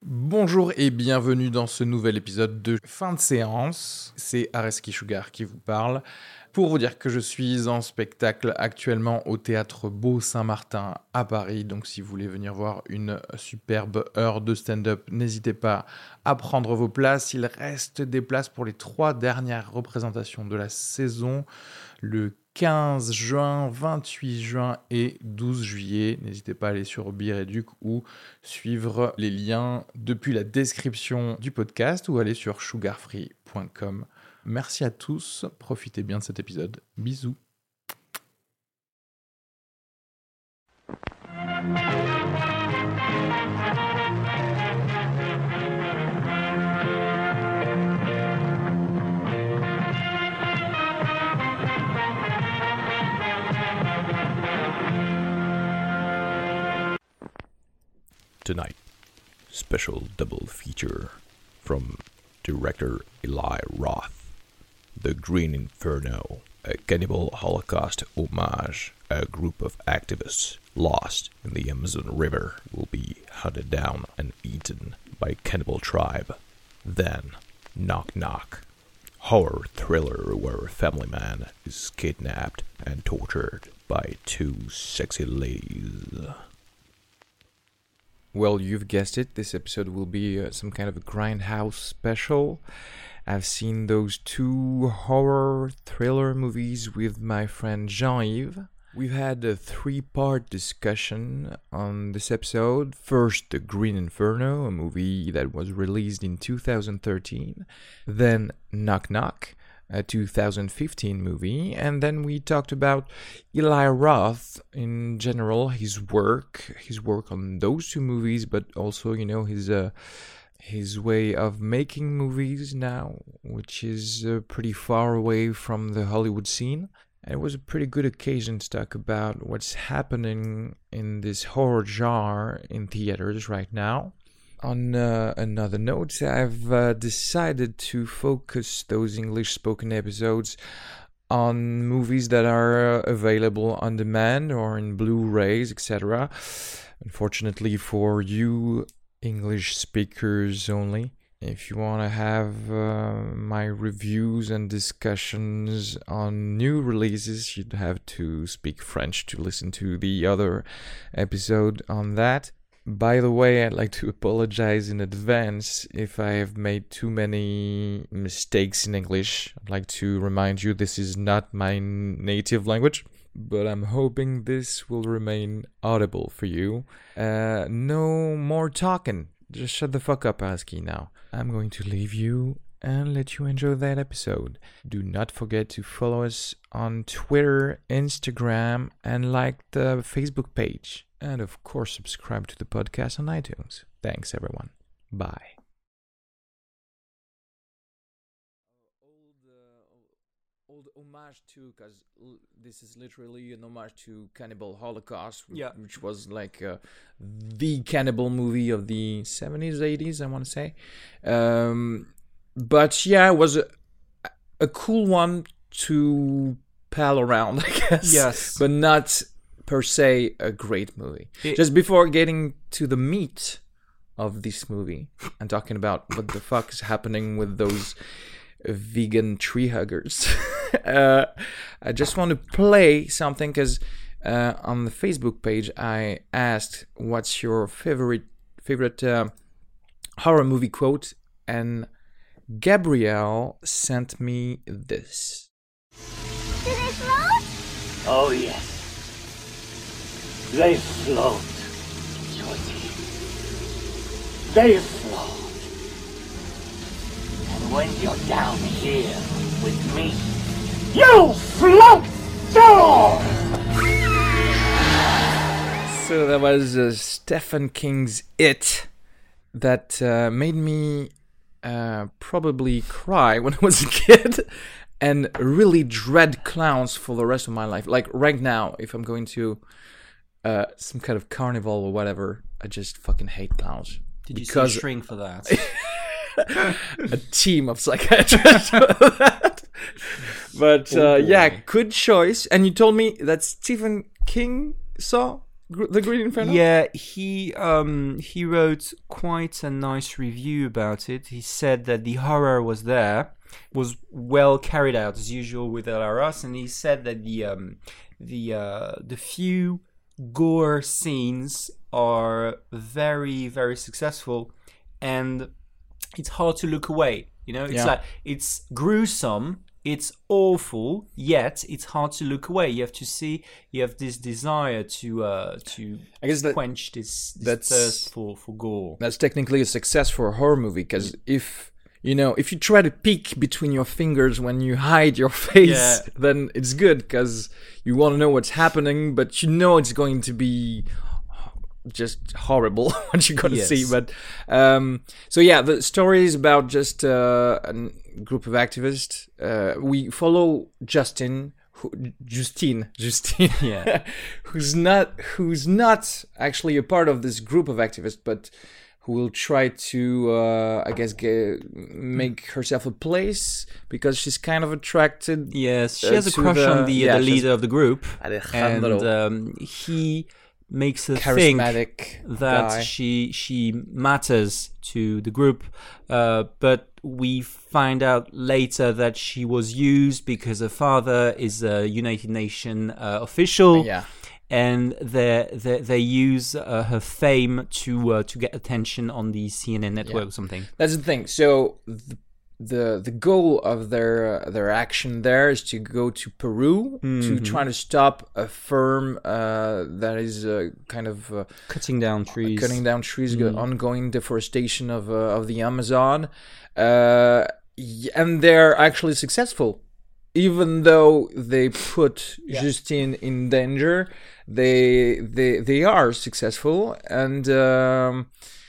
Bonjour et bienvenue dans ce nouvel épisode de fin de séance. C'est Areski Sugar qui vous parle. Pour vous dire que je suis en spectacle actuellement au Théâtre Beau Saint-Martin à Paris. Donc si vous voulez venir voir une superbe heure de stand-up, n'hésitez pas à prendre vos places. Il reste des places pour les 3 dernières représentations de la saison. Le 15 juin, 28 juin et 12 juillet. N'hésitez pas à aller sur Bireduc ou suivre les liens depuis la description du podcast ou aller sur sugarfree.com. Merci à tous, profitez bien de cet épisode. Bisous. Tonight, special double feature from director Eli Roth, The Green Inferno, a cannibal holocaust homage. A group of activists lost in the Amazon River will be hunted down and eaten by cannibal tribe. Then, Knock Knock, horror thriller where a family man is kidnapped and tortured by 2 sexy ladies. Well, you've guessed it, this episode will be some kind of a grindhouse special. I've seen those 2 horror thriller movies with my friend Jean-Yves. We've had a 3-part discussion on this episode. First, The Green Inferno, a movie that was released in 2013. Then, Knock Knock, a 2015 movie, and then we talked about Eli Roth in general, his work on those 2 movies, but also, his way of making movies now, which is pretty far away from the Hollywood scene. And it was a pretty good occasion to talk about what's happening in this horror genre in theaters right now. On another note, I've decided to focus those English-spoken episodes on movies that are available on demand or in Blu-rays, etc. Unfortunately for you English speakers only. If you want to have my reviews and discussions on new releases, you'd have to speak French to listen to the other episode on that. By the way, I'd like to apologize in advance if I have made too many mistakes in English. I'd like to remind you this is not my native language, but I'm hoping this will remain audible for you. No more talking. Just shut the fuck up, Areski, now. I'm going to leave you and let you enjoy that episode. Do not forget to follow us on Twitter, Instagram, and like the Facebook page. And of course, subscribe to the podcast on iTunes. Thanks, everyone. Bye. Old homage to, because this is literally an homage to Cannibal Holocaust, which was like the cannibal movie of the 70s, 80s, I want to say. But yeah, it was a cool one to pal around, I guess. Yes. But not per se a great movie. Just before getting to the meat of this movie and talking about what the fuck is happening with those vegan tree huggers, I just want to play something because on the Facebook page I asked what's your favorite horror movie quote, and Gabrielle sent me this. Do they float? Oh, yes. They float, Georgie. They float. And when you're down here with me, you float too! So that was Stephen King's It that made me probably cry when I was a kid and really dread clowns for the rest of my life. Like right now, if I'm going to some kind of carnival or whatever, I just fucking hate clowns. Did you see Shrink for that? A team of psychiatrists for that. But yeah, good choice. And you told me that Stephen King saw The Green Inferno? Yeah, he wrote quite a nice review about it. He said that the horror was well carried out as usual with Eli Roth, and he said that the few gore scenes are very, very successful, and it's hard to look away. It's like it's gruesome. It's awful, yet it's hard to look away. You have to see. You have this desire to I guess quench this thirst for gore. That's technically a success for a horror movie, because if you try to peek between your fingers when you hide your face, then it's good because you want to know what's happening, but it's going to be just horrible what you're going to see. But the story is about just a group of activists. We follow Justine, yeah, who's not actually a part of this group of activists, but who will try to make herself a place because she's kind of attracted. Yes, she has a crush on the leader of the group, Alejandro. And he makes her charismatic think that guy. she matters to the group, but we find out later that she was used because her father is a United Nations official. Yeah. And they use her fame to get attention on the CNN network or something. That's the thing. So the goal of their action there is to go to Peru to try to stop a firm that is kind of cutting down trees, ongoing deforestation of the Amazon, and they're actually successful. Even though they put Justine in danger, they are successful, and the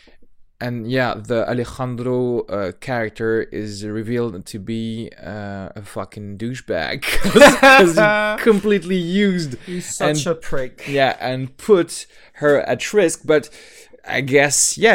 Alejandro character is revealed to be a fucking douchebag because he completely used. He's such a prick. Yeah, and put her at risk. But I guess I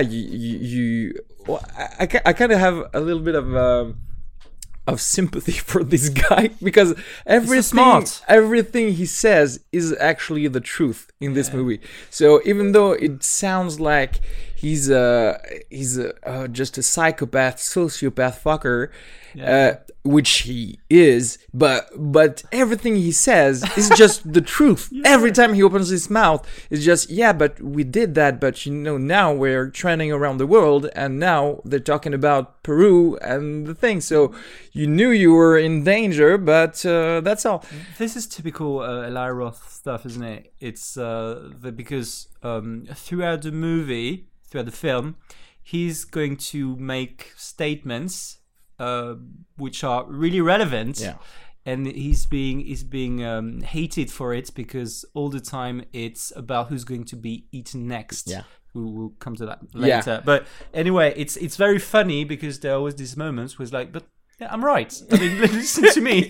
kind of have a little bit of sympathy for this guy because everything he says is actually the truth in this movie. So even though it sounds like he's just a psychopath, sociopath fucker, which he is, but everything he says is just the truth. Every time he opens his mouth, it's just but we did that, but now we're trending around the world, and now they're talking about Peru and the thing. So you knew you were in danger, but that's all. This is typical Eli Roth stuff, isn't it? It's because throughout the film, he's going to make statements which are really relevant, and he's being hated for it because all the time it's about who's going to be eaten next. We will come to that later. But anyway, it's very funny because there are always these moments where it's like, but I'm right. I mean, listen to me.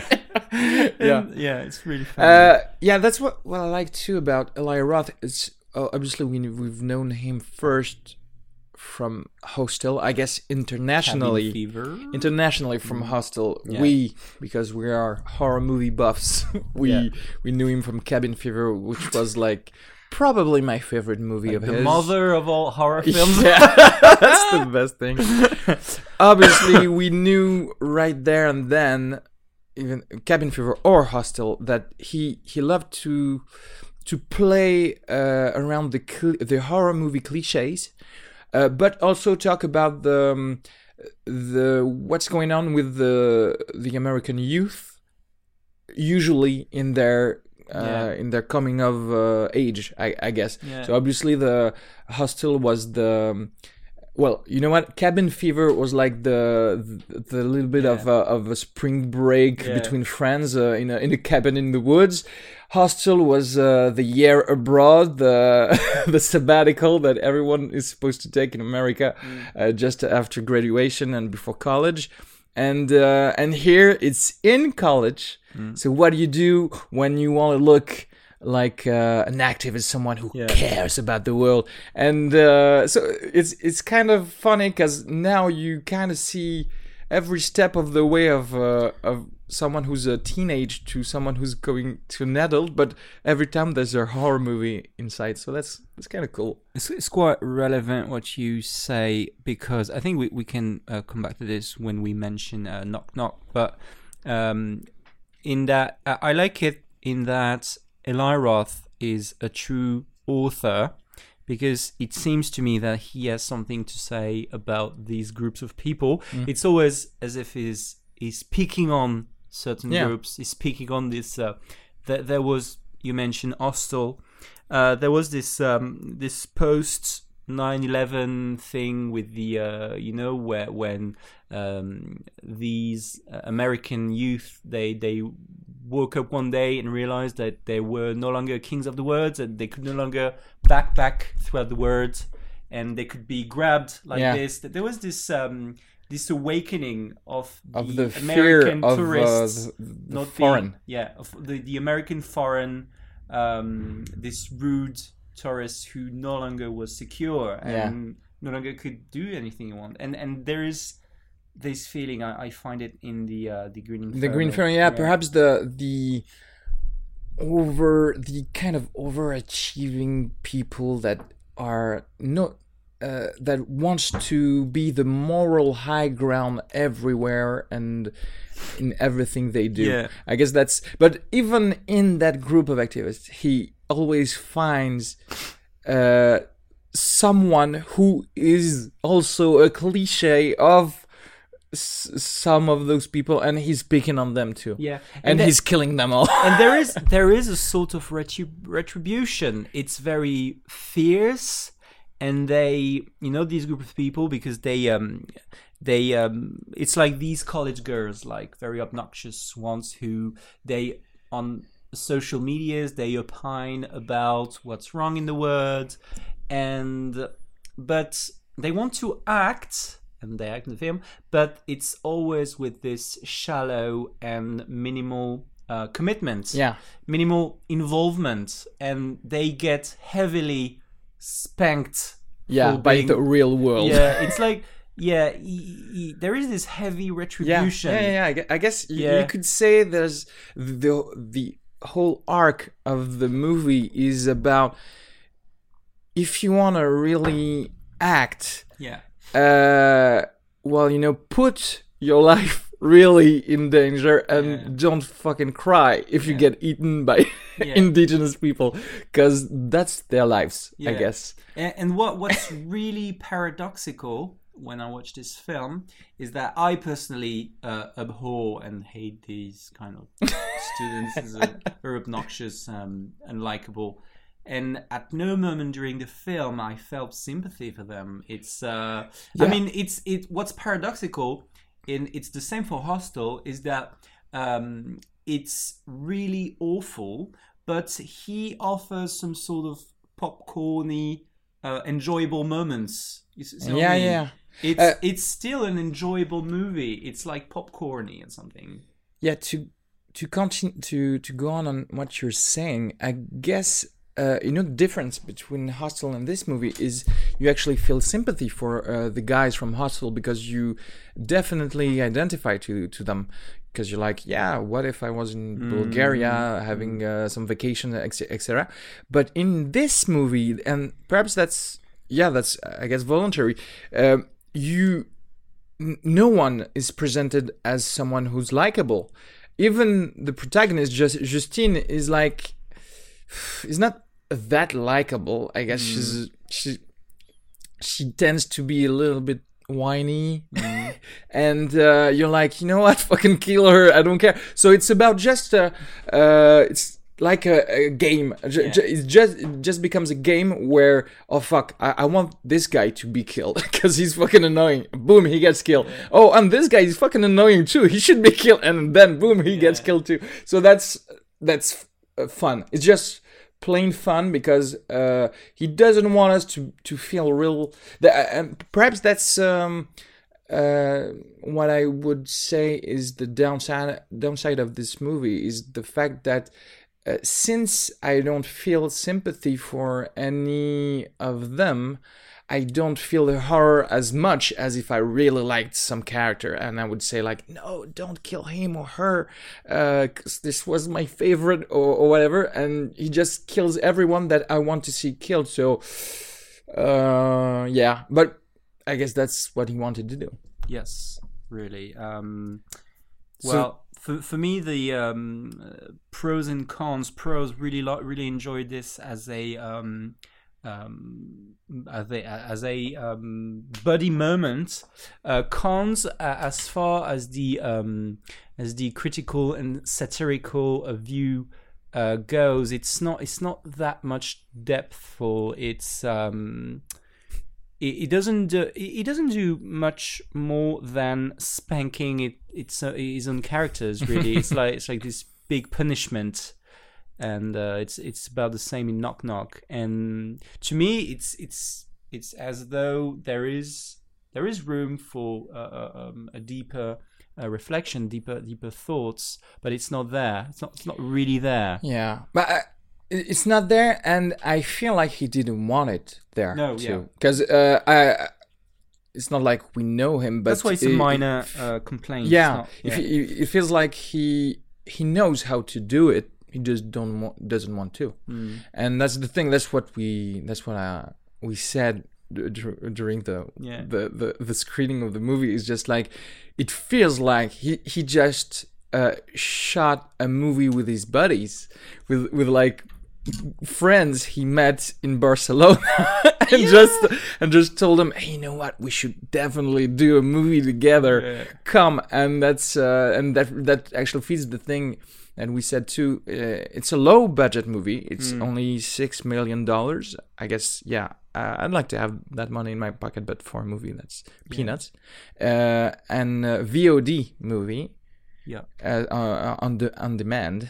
It's really funny. That's what I like too about Eli Roth. It's obviously we've known him first from Hostel, I guess internationally from Hostel. Because we are horror movie buffs, we knew him from Cabin Fever, which was like probably my favorite movie of his. The mother of all horror films. That's the best thing. Obviously, we knew right there and then, even Cabin Fever or Hostel, that he loved to play around the horror movie cliches. But also talk about the what's going on with the American youth, usually in their coming of age, I guess. So obviously the Hostel was the Cabin Fever was like the little bit of a spring break between friends in a cabin in the woods. Hostel was the year abroad, the sabbatical that everyone is supposed to take in America just after graduation and before college, and here it's in college. So what do you do when you want to look like an activist, someone who cares about the world? And so it's kind of funny because now you kind of see every step of the way of someone who's a teenage to someone who's going to an adult, but every time there's a horror movie inside, so that's kind of cool. It's quite relevant what you say, because I think we can come back to this when we mention Knock Knock, but in that I like it in that Eli Roth is a true author, because it seems to me that he has something to say about these groups of people. It's always as if he's picking on certain groups. He's picking on this. There was, you mentioned Hostel. There was this this post 9/11 thing with the where when these American youth they woke up one day and realized that they were no longer kings of the words, and they could no longer backpack throughout the words, and they could be grabbed like this. There was this this awakening of the American fear tourists, of not foreign. of the American foreign, this rude tourist who no longer was secure and no longer could do anything he wanted. And there is this feeling, I find it in the Green Inferno. The Green Inferno, perhaps the kind of overachieving people that are not that wants to be the moral high ground everywhere and in everything they do. Yeah. I guess that's. But even in that group of activists, he always finds someone who is also a cliche of some of those people, and he's picking on them too. Yeah, and he's killing them all. And there is a sort of retribution. It's very fierce, and they, these group of people, because they it's like these college girls, like very obnoxious ones, who they on social medias they opine about what's wrong in the world, but they want to act. And they act in the film, but it's always with this shallow and minimal commitment, minimal involvement, and they get heavily spanked. By the real world. Yeah, it's like there is this heavy retribution. I guess you could say there's the whole arc of the movie is about if you want to really act. Yeah. Put your life really in danger and don't fucking cry if you get eaten by indigenous people, because that's their lives, I guess. And what's really paradoxical when I watch this film is that I personally abhor and hate these kind of students as very obnoxious and unlikable. And at no moment during the film I felt sympathy for them. It's I mean, it's what's paradoxical, it's the same for Hostel, is that it's really awful, but he offers some sort of popcorny, enjoyable moments. You see what I mean? It's still an enjoyable movie. It's like popcorny or something. Yeah, to continue to go on what you're saying, I guess. The difference between Hostel and this movie is you actually feel sympathy for the guys from Hostel, because you definitely identify to them, because you're like, what if I was in Bulgaria having some vacation, etc. But in this movie, and perhaps that's I guess voluntary, no one is presented as someone who's likable. Even the protagonist, Justine, is like, is not that likable. I guess she tends to be a little bit whiny, and you're like, you know what, fucking kill her, I don't care. So it's about just it's like a game. It just becomes a game where, oh fuck, I want this guy to be killed because he's fucking annoying. Boom, he gets killed. Oh, and this guy is fucking annoying too, he should be killed. And then boom, he gets killed too. So that's fun. It's just plain fun, because he doesn't want us to feel real. Perhaps that's what I would say is the downside of this movie, is the fact that since I don't feel sympathy for any of them, I don't feel the horror as much as if I really liked some character, and I would say like, no, don't kill him or her, because this was my favorite or whatever, and he just kills everyone that I want to see killed. So, yeah, but I guess that's what he wanted to do. Yes, really. Well, for me, the pros and cons. Pros really enjoyed this as a buddy moment. Cons, as far as the critical and satirical view goes, it's not that much depthful. It's it doesn't do much more than spanking his own characters. Really, it's like this big punishment, and it's about the same in Knock Knock. And to me, it's as though there is room for a deeper reflection, deeper thoughts, but it's not there. It's not really there. Yeah, but it's not there, and I feel like he didn't want it there. No, too, because it's not like we know him, but that's why it's a minor complaint. Yeah, It's not, it feels like he knows how to do it. He just doesn't want to, and that's the thing. That's what we said during the screening of the movie. Is just like it feels like he just shot a movie with his buddies, with like friends he met in Barcelona, and just told them, hey, you know what, we should definitely do a movie together. Yeah. Come, and that's and that actually feeds the thing. And we said too, it's a low budget movie. It's only $6 million. I guess, yeah. I'd like to have that money in my pocket, but for a movie, that's peanuts. And VOD movie. Yeah. On demand.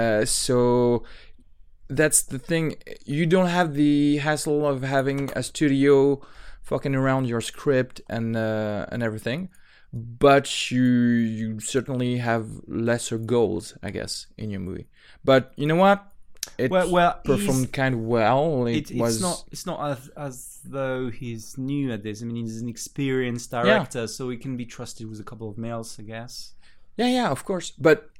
So that's the thing. You don't have the hassle of having a studio fucking around your script and everything. But you certainly have lesser goals, I guess, in your movie. But you know what? It performed kind of well. It's not as though he's new at this. I mean, he's an experienced director, so he can be trusted with a couple of males, I guess. Yeah, of course. But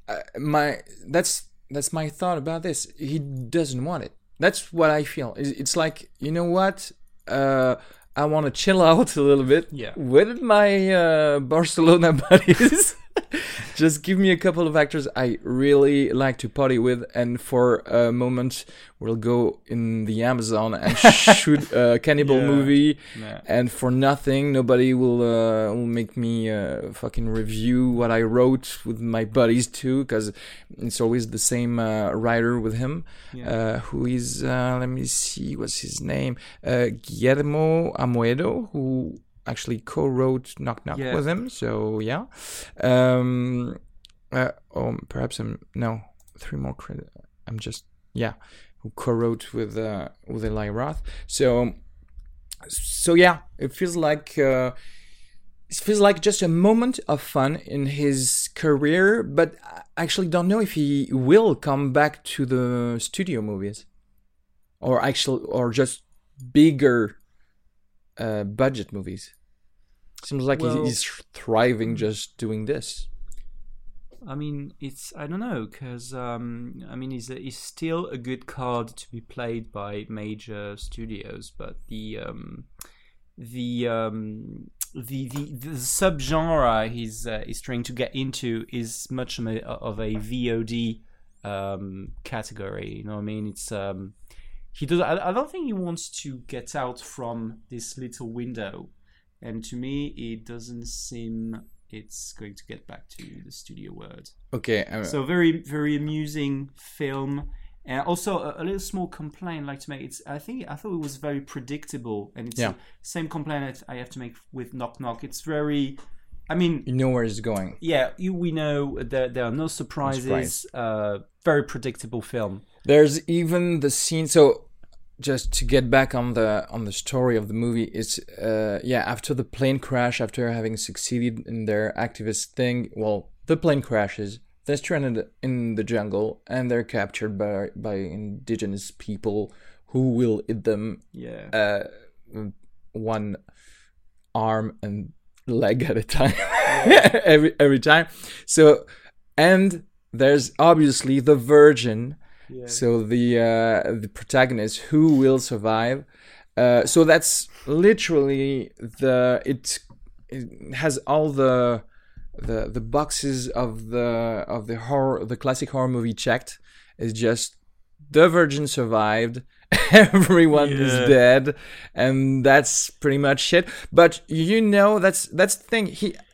that's my thought about this. He doesn't want it. That's what I feel. It's like, you know what? I want to chill out a little bit with my Barcelona buddies. Just give me a couple of actors I really like to party with, and for a moment we'll go in the Amazon and shoot a cannibal movie, and for nothing, nobody will make me fucking review what I wrote with my buddies too, because it's always the same writer with him, who is, let me see, what's his name, Guillermo Amoedo, who actually co-wrote Knock Knock with him. So yeah, perhaps three more credits. Who co-wrote with Eli Roth. So yeah, it feels like just a moment of fun in his career, but I actually don't know if he will come back to the studio movies, or just bigger budget movies. Seems like he's thriving just doing this. I mean, I don't know, because he's still a good card to be played by major studios, but the subgenre he's trying to get into is much of a VOD category. You know what I mean? It's he does. I don't think he wants to get out from this little window, and to me, it doesn't seem it's going to get back to the studio world. Okay. So very, very amusing film. And also a little small complaint I'd like to make. I thought it was very predictable, and it's the same complaint I have to make with Knock Knock. It's very, I mean, you know where it's going. Yeah, we know there are no surprises. Very predictable film. There's even the scene. So just to get back on the story of the movie, it's after the plane crash, after having succeeded in their activist thing, well, the plane crashes. They're stranded in the jungle, and they're captured by indigenous people who will eat them. one arm and leg at a time every time. So, and there's obviously the virgin. Yeah. So the protagonist who will survive. So that's literally it has all the boxes of the horror, the classic horror movie checked. It's just the virgin survived, everyone is dead, and that's pretty much it. But that's the thing.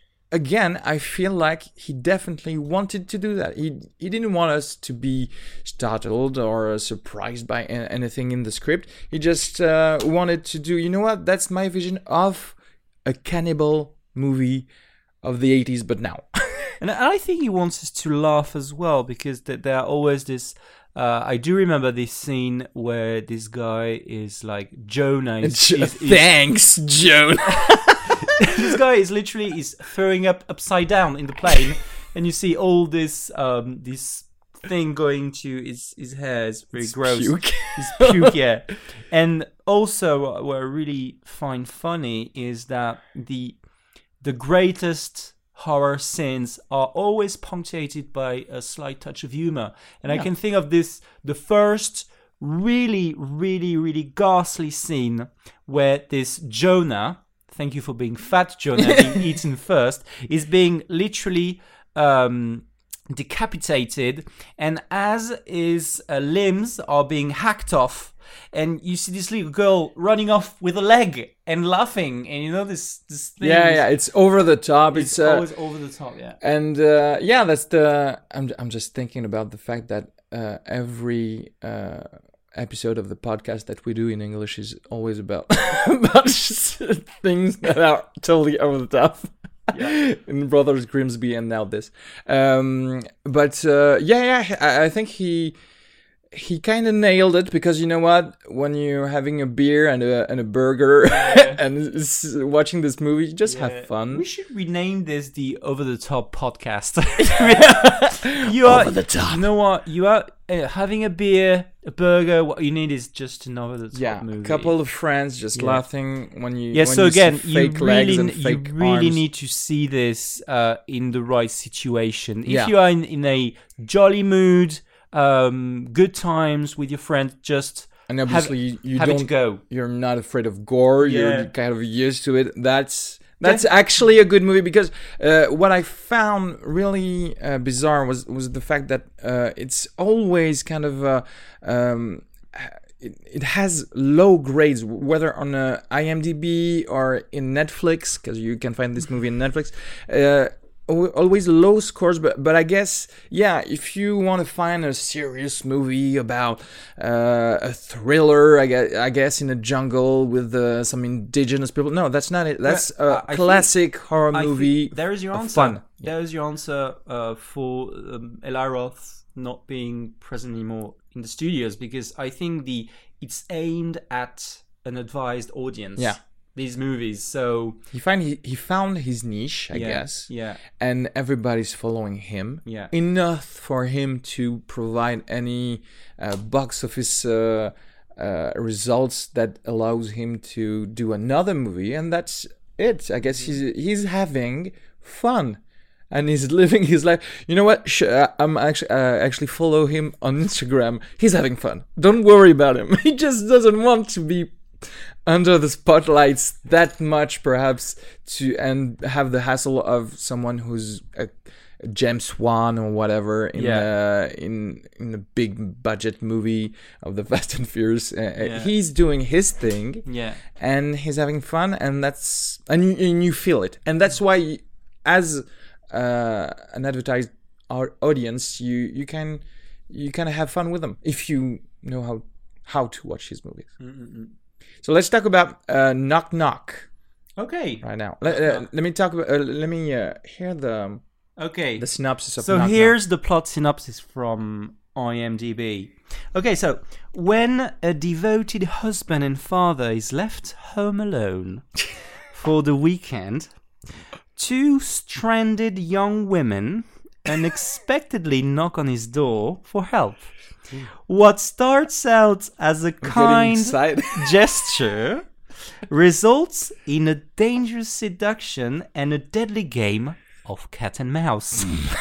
I feel like he definitely wanted to do that. He didn't want us to be startled or surprised by anything in the script. He just wanted to do, you know what? That's my vision of a cannibal movie of the 80s, but now. And I think he wants us to laugh as well, because there are always this... I do remember this scene where this guy is like Jonah. Thanks, Jonah. This guy is literally throwing up upside down in the plane, and you see all this this thing going to his hair. It's very gross. Puke. His puke, yeah. And also, what I really find funny is that the greatest horror scenes are always punctuated by a slight touch of humor. And I can think of the first really, really, really ghastly scene where this Jonah, thank you for being fat, Jonah, being eaten first, is being literally decapitated, and as his limbs are being hacked off, and you see this little girl running off with a leg and laughing, and this thing. Yeah, it's over the top. It's always over the top, yeah. And that's the. I'm just thinking about the fact that every episode of the podcast that we do in English is always about things that are totally over the top. Yeah. In Brothers Grimsby and now this. But I think he kind of nailed it, because you know what? When you're having a beer and a burger and watching this movie, just have fun. We should rename this the Over the Top podcast. Over the top. You know what? You are having a beer, a burger. What you need is just an over the top movie. A couple of friends just laughing when you. Yeah. When So you again, see fake legs and you fake really arms. need to see this in the right situation. If you are in a jolly mood, good times with your friends, just And obviously you have it don't to go. You're not afraid of gore. Yeah. You're kind of used to it. That's actually a good movie, because what I found really bizarre was the fact that it's always kind of it has low grades, whether on IMDb or in Netflix, because you can find this movie in Netflix. Always low scores, but I guess, if you want to find a serious movie about a thriller, I guess in a jungle with some indigenous people, no, that's not it. That's a classic horror movie. There is your answer. Fun. There is your answer for Eli Roth not being present anymore in the studios, because I think it's aimed at an advised audience. Yeah. These movies, so he found his niche, I guess. Yeah. And everybody's following him. Yeah. Enough for him to provide any box office results that allows him to do another movie, and that's it. I guess he's having fun. And he's living his life. You know what? I'm actually follow him on Instagram. He's having fun. Don't worry about him. He just doesn't want to be under the spotlights that much, perhaps, and have the hassle of someone who's a James Wan or whatever in a big budget movie of the Fast and Furious. He's doing his thing, and he's having fun, and you feel it, and that's why, as an advertised audience, you kind of have fun with them if you know how to watch his movies. So let's talk about Knock Knock. Okay. Right now, let me talk about. Let me hear the synopsis of. So Knock here's Knock. the plot synopsis from IMDb. Okay, so when a devoted husband and father is left home alone for the weekend, two stranded young women unexpectedly knock on his door for help. What starts out as a kind gesture results in a dangerous seduction and a deadly game of cat and mouse.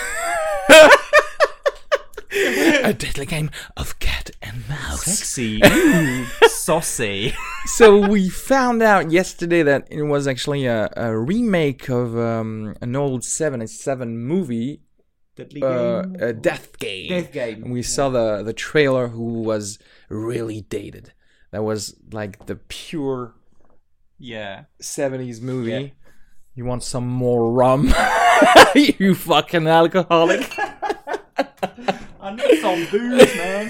A deadly game of cat and mouse. Sexy. Ooh, saucy. So we found out yesterday that it was actually a remake of an old 77 movie, Deadly game. Death Game. Death Game. And we saw the trailer, who was really dated. That was like the pure Yeah. 70s movie. Yeah. You want some more rum? You fucking alcoholic. I need some booze, man.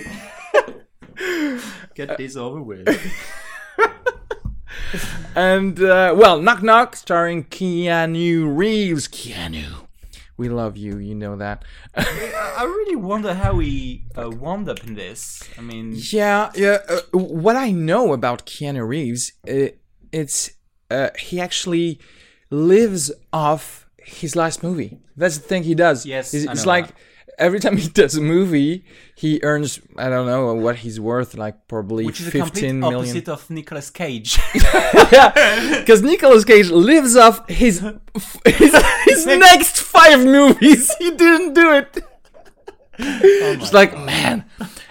Get this over with. And, well, Knock Knock, starring Keanu Reeves. Keanu, we love you, you know that. I really wonder how we wound up in this. I mean, Yeah. What I know about Keanu Reeves, it's he actually lives off his last movie. That's the thing he does. Yes, it's I know like that. every time he does a movie, he earns, I don't know what he's worth, like probably which is a 15 complete million. opposite of Nicolas Cage. Yeah, because Nicolas Cage lives off his next 5 movies. He didn't do it. It's like, man,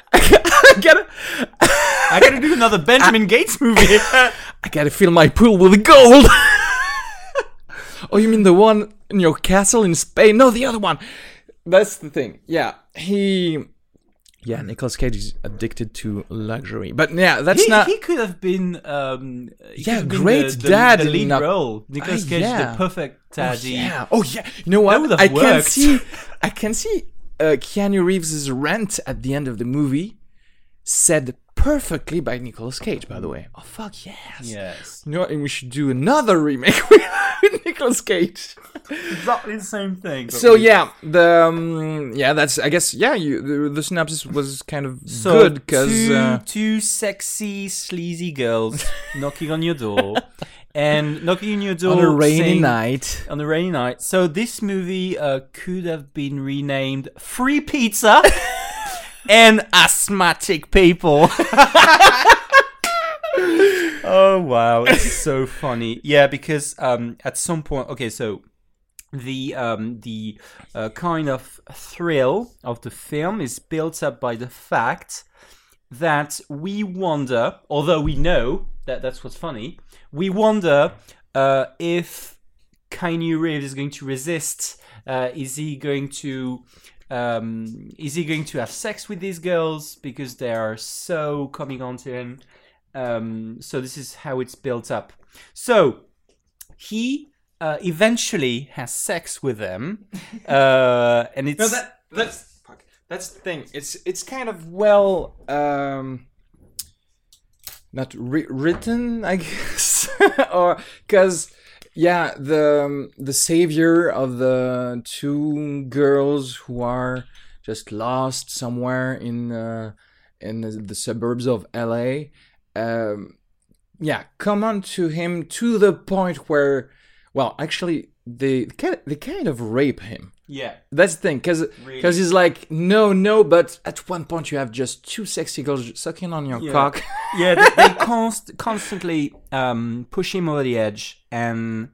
I gotta do another Benjamin Gates movie. I gotta fill my pool with gold. Oh, you mean the one in your castle in Spain? No, the other one. That's the thing. Yeah, Nicolas Cage is addicted to luxury. But yeah, that's not... He could have been. great dad The in lead Knock- role. Nicolas Cage, yeah. the perfect daddy. Oh yeah. You know what? would have I can worked. see Keanu Reeves' rant at the end of the movie said perfectly by Nicolas Cage, by the way. Oh fuck yes. Yes. You know what? And we should do another remake with Nicolas Cage. Exactly the same thing. So yeah, that's, I guess, the synopsis was kind of good because two sexy sleazy girls knocking on your door and knocking on your door on a rainy saying- night. On a rainy night. So this movie could have been renamed Free Pizza and Asthmatic People. Oh wow, it's so funny. Yeah, because at some point, okay, so the kind of thrill of the film is built up by the fact that we wonder, although we know that's what's funny, we wonder if Keanu Reeves is going to resist. Is he going to have sex with these girls because they are so coming on to him? So this is how it's built up. So he eventually has sex with them, and it's That's the thing. It's kind of well, not written, I guess, or because the savior of the 2 girls who are just lost somewhere in the suburbs of LA, come on to him to the point where, well, actually they kind of rape him. yeah. That's the thing, because he's like, no, but at one point you have just 2 sexy girls sucking on your cock. Yeah, they constantly push him over the edge, and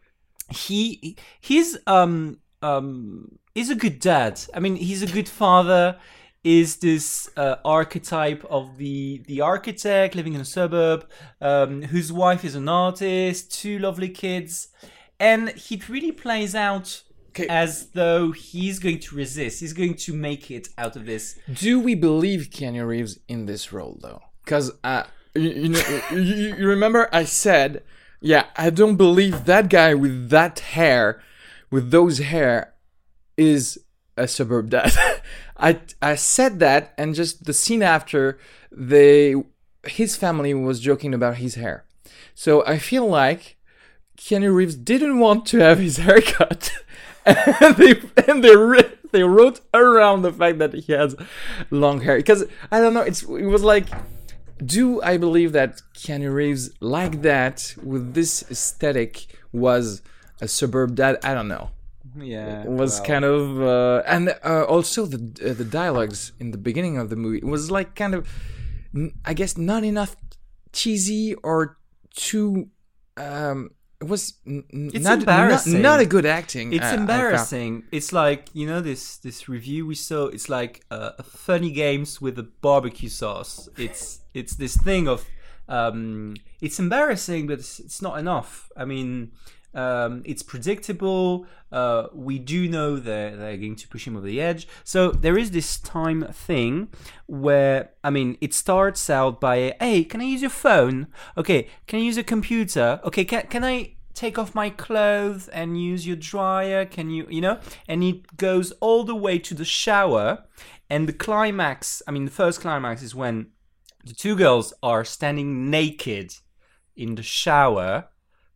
he's a good dad. I mean, he's a good father. Is this archetype of the architect living in a suburb, whose wife is an artist, 2 lovely kids, and he really plays out as though he's going to resist. He's going to make it out of this. Do we believe Keanu Reeves in this role, though? Because you remember I said, I don't believe that guy with that hair, with those hair, is a suburb dad. I said that, and just the scene after, his family was joking about his hair. So I feel like Keanu Reeves didn't want to have his hair cut, and they wrote around the fact that he has long hair. Because I don't know, it was like, do I believe that Keanu Reeves like that with this aesthetic was a suburb dad? I don't know. Yeah, It was kind of and also the dialogues in the beginning of the movie was like kind of, I guess, not enough cheesy or too. It was It's not embarrassing. not a good acting. It's I found. embarrassing. It's like, you know, this review we saw. It's like funny games with a barbecue sauce. It's this thing of it's embarrassing, but it's not enough. I mean, it's predictable. We do know they're going to push him over the edge. So there is this time thing where, I mean, it starts out by, hey, can I use your phone? Okay, can I use a computer? Okay, can I take off my clothes and use your dryer? Can you know? And it goes all the way to the shower. And the climax, I mean, the first climax is when the two girls are standing naked in the shower,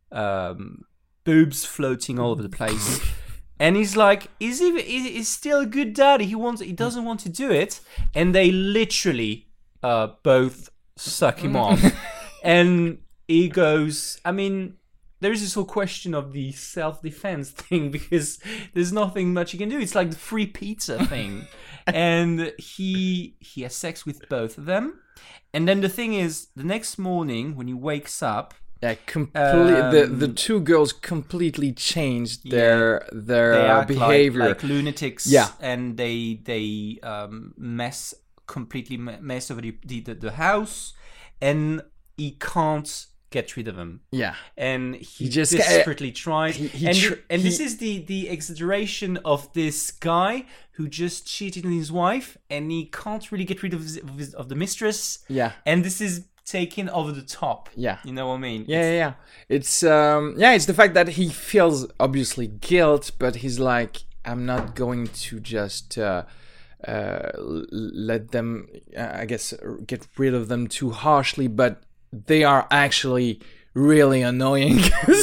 boobs floating all over the place. And he's like, he's still a good daddy. He doesn't want to do it. And they literally both suck him off. And he goes, I mean, there is this whole question of the self-defense thing, because there's nothing much you can do. It's like the free pizza thing. And he has sex with both of them. And then the thing is, the next morning when he wakes up, Yeah, the two girls completely changed their they act behavior. like lunatics. Yeah. And they mess over the house, and he can't get rid of them. Yeah, And he just desperately tries. he This is the exaggeration of this guy who just cheated on his wife, and he can't really get rid of the mistress. Yeah. And this is taken over the top. Yeah. You know what I mean? Yeah. It's it's the fact that he feels obviously guilt, but he's like, I'm not going to just let them, I guess, get rid of them too harshly, but they are actually really annoying.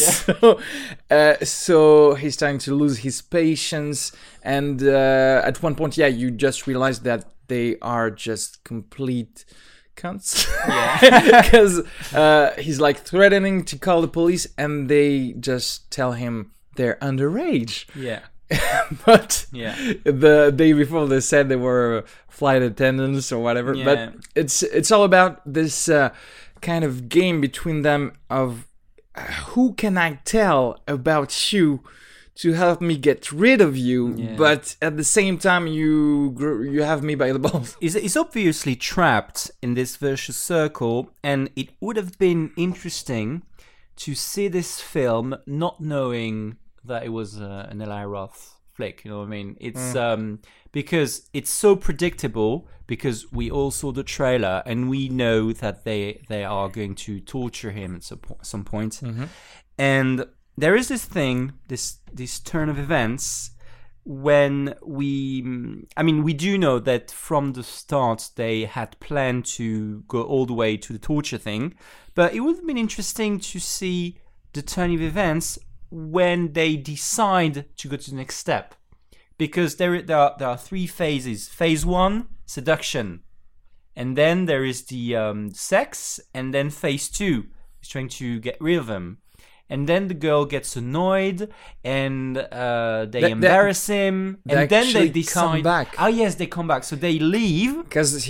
So he's starting to lose his patience, and at one point, you just realize that they are just complete cunts. Yeah. Because he's like threatening to call the police, and they just tell him they're underage. Yeah. But Yeah. the day before they said they were flight attendants or whatever. Yeah. But it's all about this kind of game between them of who can I tell about you to help me get rid of you, but at the same time you have me by the balls. He's obviously trapped in this vicious circle, and it would have been interesting to see this film not knowing that it was an Eli Roth flick. You know what I mean? It's because it's so predictable, because we all saw the trailer and we know that they are going to torture him at some point. And there is this thing, this turn of events, when we do know that from the start they had planned to go all the way to the torture thing, but it would have been interesting to see the turn of events when they decide to go to the next step, because there are three phases. Phase 1, seduction, and then there is the sex, and then phase 2 is trying to get rid of him. And then the girl gets annoyed, and they embarrass him, and then they decide. Come back. Oh yes, they come back. So they leave because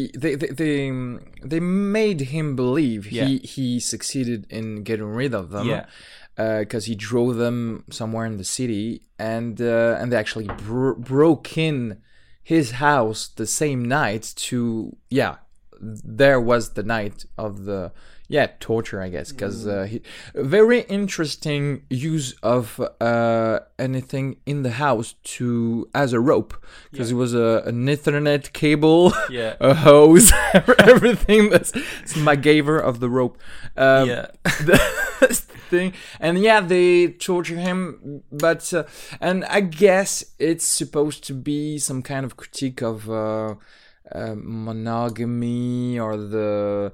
they made him believe he succeeded in getting rid of them. Yeah. Because he drove them somewhere in the city, and they actually broke in his house the same night to there was the night of the torture, I guess, because very interesting use of anything in the house as a rope, because it was an Ethernet cable, a hose, everything. That's MacGyver of the rope. Thing. And they torture him, but and I guess it's supposed to be some kind of critique of monogamy, or the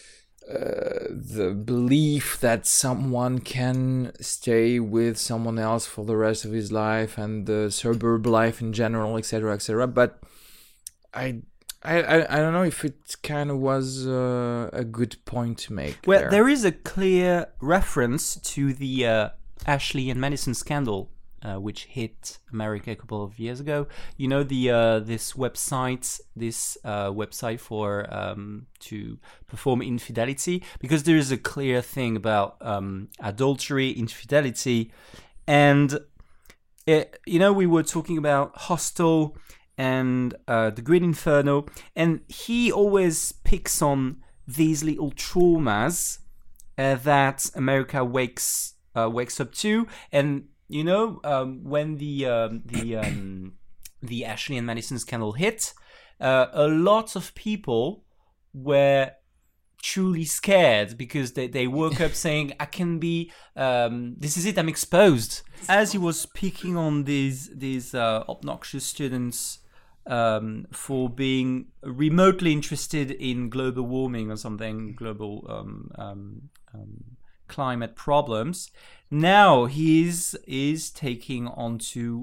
belief that someone can stay with someone else for the rest of his life, and the suburb life in general, etc., etc. But I don't know if it kind of was a good point to make. Well, there is a clear reference to the Ashley and Madison scandal which hit America a couple of years ago. You know, this website for to perform infidelity, because there is a clear thing about adultery, infidelity, and we were talking about Hostel and The Green Inferno, and he always picks on these little traumas that America wakes up to, and when the Ashley and Madison scandal hit, a lot of people were truly scared because they woke up saying, I can be this is it, I'm exposed. As he was picking on these obnoxious students for being remotely interested in global warming or something, global climate problems, now he is taking onto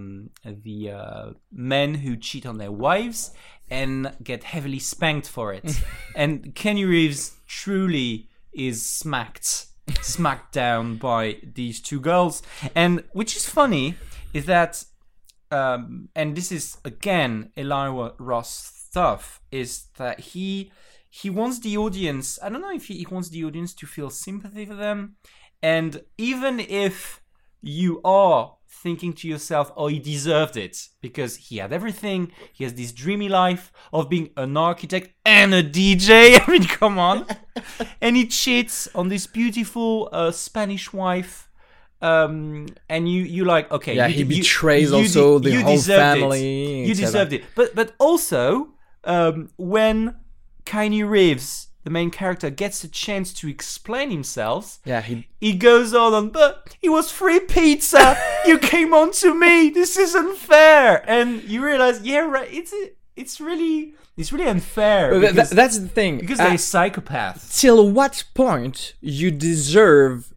the men who cheat on their wives and get heavily spanked for it. And Kenny Reeves truly is smacked down by these two girls. And which is funny is that, and this is again Eli Roth stuff, is that he wants the audience, I don't know if he wants the audience to feel sympathy for them. And even if you are thinking to yourself, oh, he deserved it because he had everything, he has this dreamy life of being an architect and a DJ, I mean, come on. And he cheats on this beautiful Spanish wife. And you like, okay. Yeah, he betrays also the whole family. You deserved it. But also, when Keanu Reeves, the main character, gets a chance to explain himself, he goes on, but it was free pizza. You came on to me. This isn't fair. And you realize, yeah, right. It's really unfair. Because, that's the thing. Because they're psychopaths. Till what point you deserve,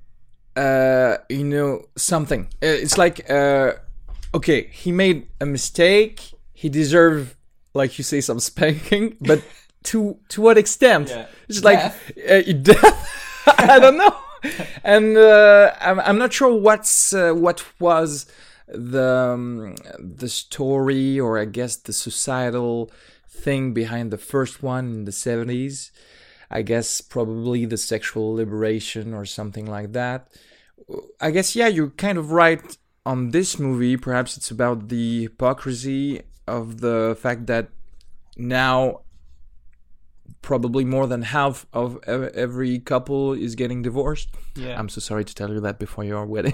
something? It's like, okay, he made a mistake. He deserved, like you say, some spanking, but. To what extent? Yeah. It's death? Like death. I don't know, and I'm not sure what was the story, or I guess the societal thing behind the first one in the 70s. I guess probably the sexual liberation or something like that. I guess you're kind of right on this movie. Perhaps it's about the hypocrisy of the fact that now. Probably more than half of every couple is getting divorced. Yeah. I'm so sorry to tell you that before your wedding.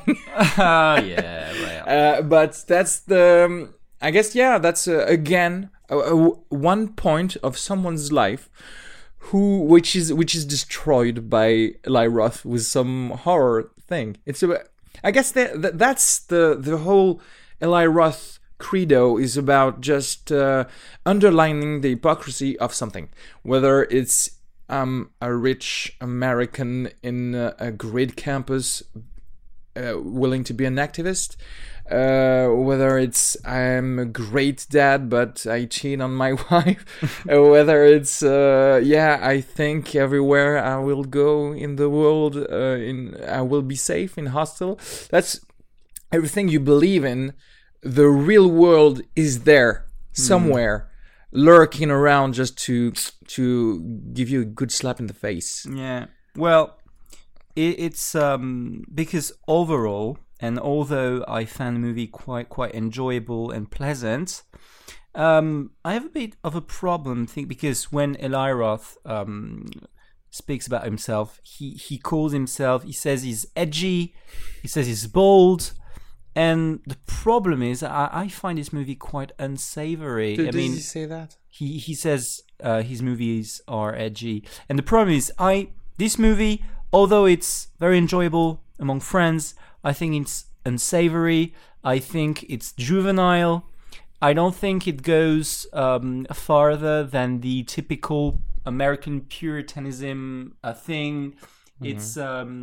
Yeah, right. But that's the, I guess, that's again one point of someone's life which is destroyed by Eli Roth with some horror thing. It's I guess that's the whole Eli Roth credo is about just underlining the hypocrisy of something, whether it's a rich American in a great campus willing to be an activist, whether it's I'm a great dad but I cheat on my wife, whether it's I think everywhere I will go in the world I will be safe in Hostel. That's everything you believe in. The real world is there somewhere, lurking around just to give you a good slap in the face. Yeah. Well, it's because overall, and although I found the movie quite enjoyable and pleasant, I have a bit of a problem because when Eli Roth speaks about himself, he calls himself, he says he's edgy, he says he's bold. And the problem is, I find this movie quite unsavory. Does he say that? He says his movies are edgy. And the problem is, this movie, although it's very enjoyable among friends, I think it's unsavory. I think it's juvenile. I don't think it goes farther than the typical American Puritanism thing. Mm-hmm. It's...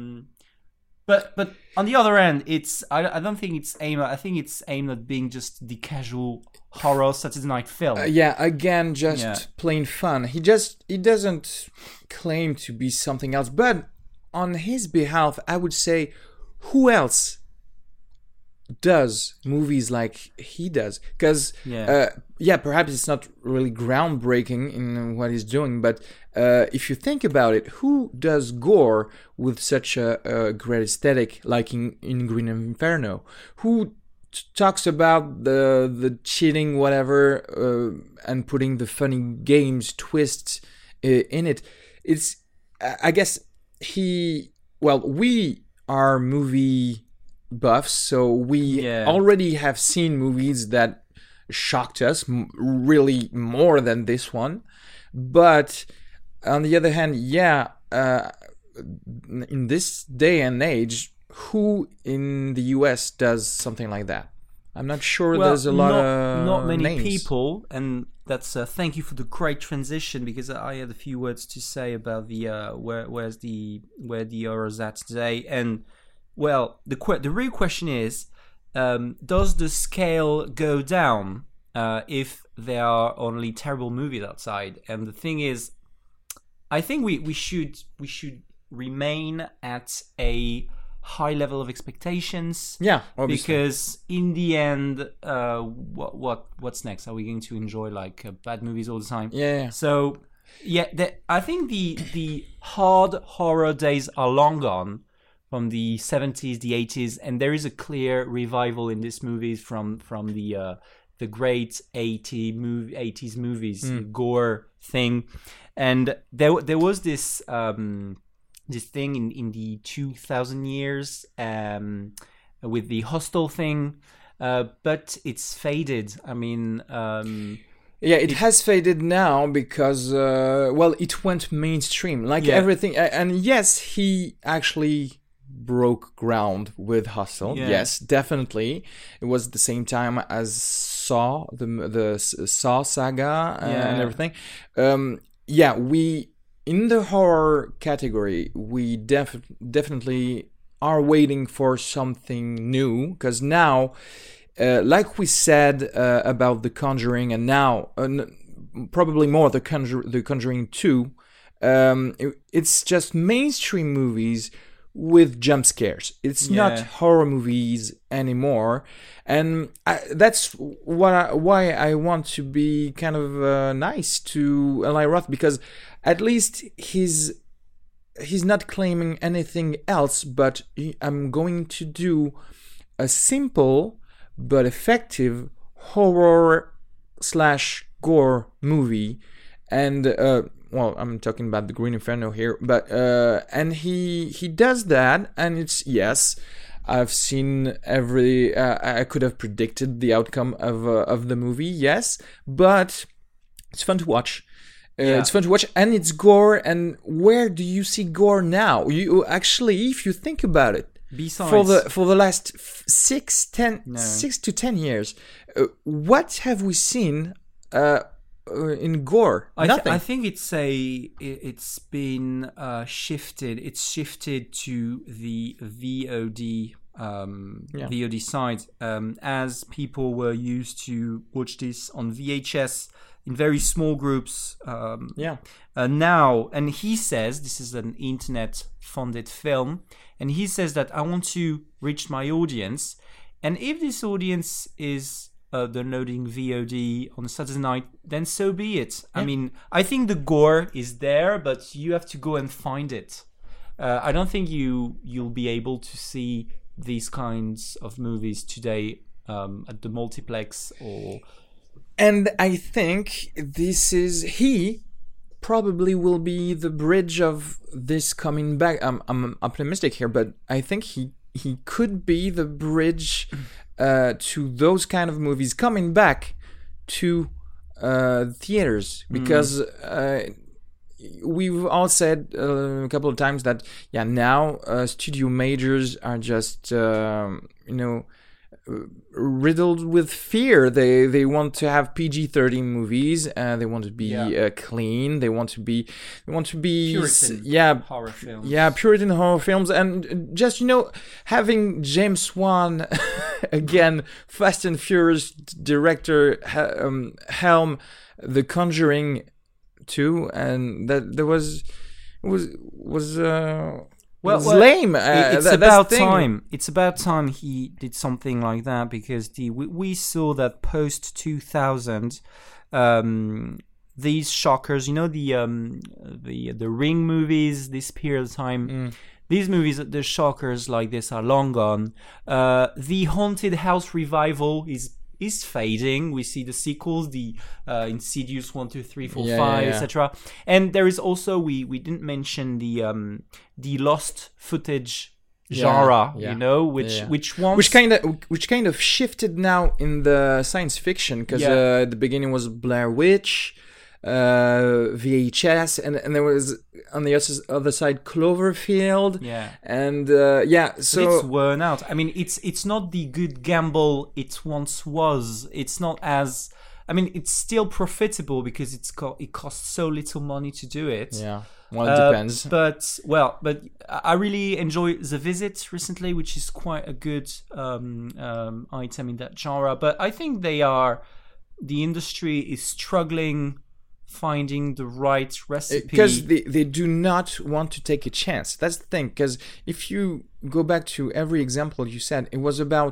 But on the other end, I don't think it's aimed at. I think it's aimed at being just the casual horror Saturday night film. Again, just plain fun. He doesn't claim to be something else. But on his behalf, I would say, who else does movies like he does. Because, perhaps it's not really groundbreaking in what he's doing, but if you think about it, who does gore with such a great aesthetic like in Green Inferno? Who talks about the cheating, whatever, and putting the funny games, twists in it? It's, I guess, we are movie buffs, so we already have seen movies that shocked us really more than this one. But on the other hand, in this day and age, who in the US does something like that? I'm not sure. There's a lot of not many names. people, and that's thank you for the great transition, because I had a few words to say about the where the horror's at today. And well, the real question is, does the scale go down if there are only terrible movies outside? And the thing is, I think we should remain at a high level of expectations. Yeah, obviously. Because in the end, what's next? Are we going to enjoy bad movies all the time? Yeah. So I think the hard horror days are long gone, from the 70s, the 80s, and there is a clear revival in these movies from the great 80s movies, gore thing. And there was this this thing in the 2000 years with the Hostel thing, but it's faded. I mean, it has faded now because it went mainstream, everything. And yes, he actually broke ground with Hostel. Yes, definitely. It was the same time as Saw, the Saw saga and everything. We, in the horror category, we definitely are waiting for something new, because now, like we said about The Conjuring, and now probably more The Conjuring 2, it's just mainstream movies with jump scares. It's not horror movies anymore, and that's why I want to be kind of nice to Eli Roth, because at least he's not claiming anything else, but I'm going to do a simple but effective horror / gore movie. And I'm talking about the Green Inferno here, but and he does that, and it's, yes, I've seen every I could have predicted the outcome of the movie, yes, but it's fun to watch. It's fun to watch, and it's gore. And where do you see gore now? You actually, if you think about it, besides for the last 6 to 10 years, what have we seen in gore? Nothing. I think it's been shifted. It's shifted to the VOD VOD side, as people were used to watch this on VHS in very small groups. Now, and he says this is an internet-funded film, and he says that I want to reach my audience, and if this audience is downloading VOD on a Saturday night, then so be it. I mean, I think the gore is there, but you have to go and find it. I don't think you'll be able to see these kinds of movies today at the multiplex or. And I think he probably will be the bridge of this coming back. I'm optimistic here, but I think he could be the bridge to those kind of movies coming back to theaters, because we've all said a couple of times that now studio majors are just riddled with fear. They want to have PG-13 movies. They want to be clean. They want to be Puritan horror films. Puritan horror films, and just having James Wan again, Fast and Furious director, helm The Conjuring 2, and that there was It's lame. It's that's about the thing. time. It's about time he did something like that, because we saw that post 2000, these shockers, the Ring movies, this period of time. These movies, the shockers like this, are long gone. The Haunted House revival is fading. We see the sequels, the Insidious 1, 2, 3, 4, 5, etc. And there is also, we didn't mention the lost footage genre, which kind of shifted now in the science fiction, because at the beginning was Blair Witch, VHS, and there was on the other side Cloverfield, and so it's worn out. I mean, it's not the good gamble it once was. It's not as, I mean, it's still profitable because it costs so little money to do it. Yeah, well, it depends. But I really enjoy The Visit recently, which is quite a good item in that genre. But I think the industry is struggling finding the right recipe, because they do not want to take a chance. That's the thing, because if you go back to every example you said, it was about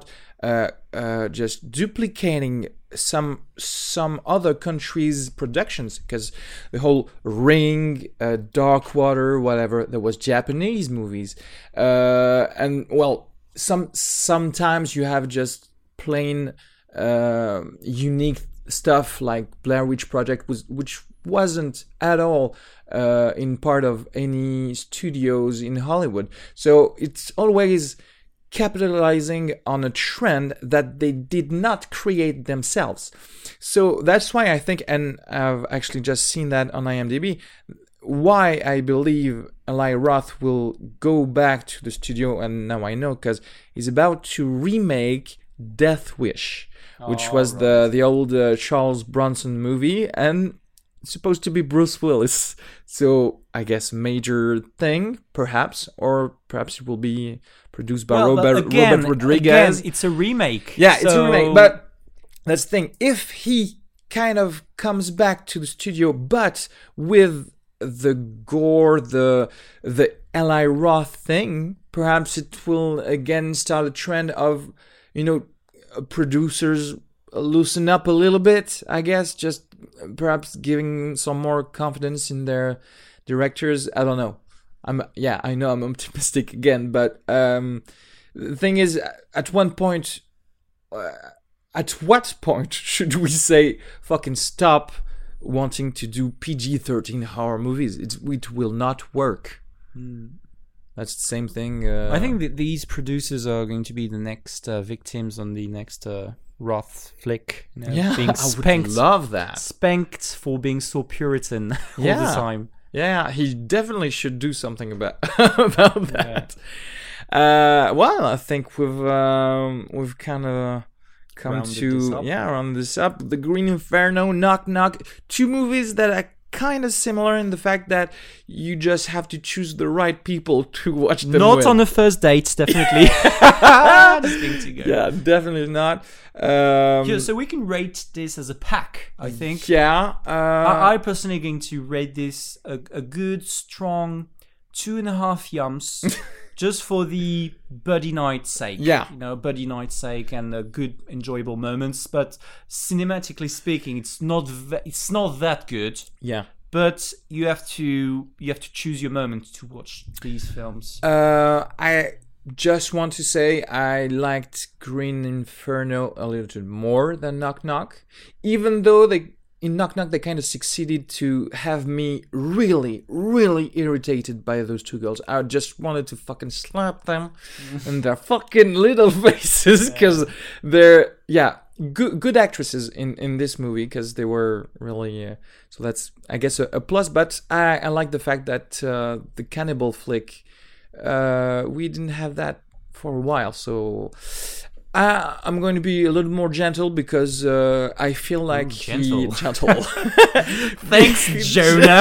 just duplicating some other countries' productions, because the whole Ring, Dark Water, whatever, there was Japanese movies, and well, sometimes you have just plain unique stuff like Blair Witch Project, which wasn't at all in part of any studios in Hollywood. So it's always capitalizing on a trend that they did not create themselves. So that's why I think, and I've actually just seen that on IMDb, why I believe Eli Roth will go back to the studio, and now I know, because he's about to remake Death Wish, which was the old Charles Bronson movie, and it's supposed to be Bruce Willis. So I guess major thing, perhaps, or perhaps it will be produced by Robert Rodriguez. Again, it's a remake. Yeah, it's a remake. But that's the thing. If he kind of comes back to the studio, but with the gore, the Eli Roth thing, perhaps it will again start a trend of, producers loosen up a little bit, I guess, just perhaps giving some more confidence in their directors. I don't know. I know I'm optimistic again, but the thing is, at what point should we say fucking stop wanting to do PG-13 horror movies? It will not work. That's the same thing. I think that these producers are going to be the next victims on the next Roth flick. Being spanked, I would love that. Spanked for being so Puritan all the time. Yeah, he definitely should do something about that. Well, I think we've kind of come round this up. The Green Inferno, Knock Knock, two movies that are kind of similar in the fact that you just have to choose the right people to watch them Not on the first date, definitely. Yeah, definitely not. So we can rate this as a pack, I think. Yeah. I personally going to rate this a good, strong 2.5 yums. Just for the buddy night sake. Yeah. Buddy night sake and good, enjoyable moments. But cinematically speaking, it's not that good. Yeah. But you have to choose your moment to watch these films. I just want to say I liked Green Inferno a little bit more than Knock Knock. Even though in Knock Knock, they kind of succeeded to have me really, really irritated by those two girls. I just wanted to fucking slap them in their fucking little faces, because they're, good actresses in this movie, because they were really, so that's, I guess, a plus. But I like the fact that the cannibal flick, we didn't have that for a while, so... I'm going to be a little more gentle, because I feel like gentle. Thanks, Jonah.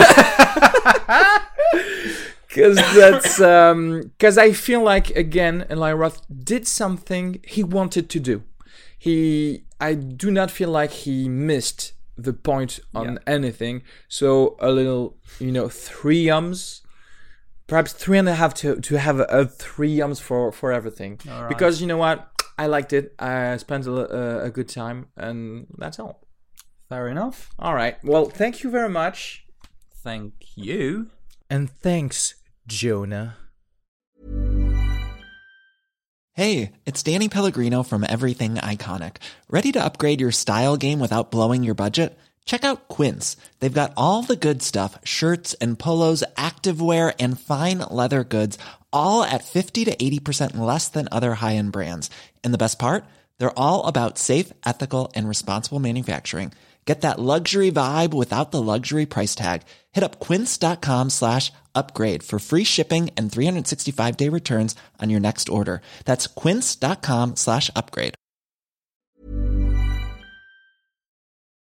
Because I feel like, again, Eli Roth did something he wanted to do. I do not feel like he missed the point on anything. So a little, 3 yums perhaps 3.5 to have a 3 for everything. All right. Because you know what? I liked it. I spent a good time, and that's all. Fair enough. All right. Well, thank you very much. Thank you. And thanks, Jonah. Hey, it's Danny Pellegrino from Everything Iconic. Ready to upgrade your style game without blowing your budget? Check out Quince. They've got all the good stuff, shirts and polos, activewear, and fine leather goods, all at 50 to 80% less than other high-end brands. And the best part? They're all about safe, ethical, and responsible manufacturing. Get that luxury vibe without the luxury price tag. Hit up quince.com/upgrade for free shipping and 365-day returns on your next order. That's quince.com/upgrade.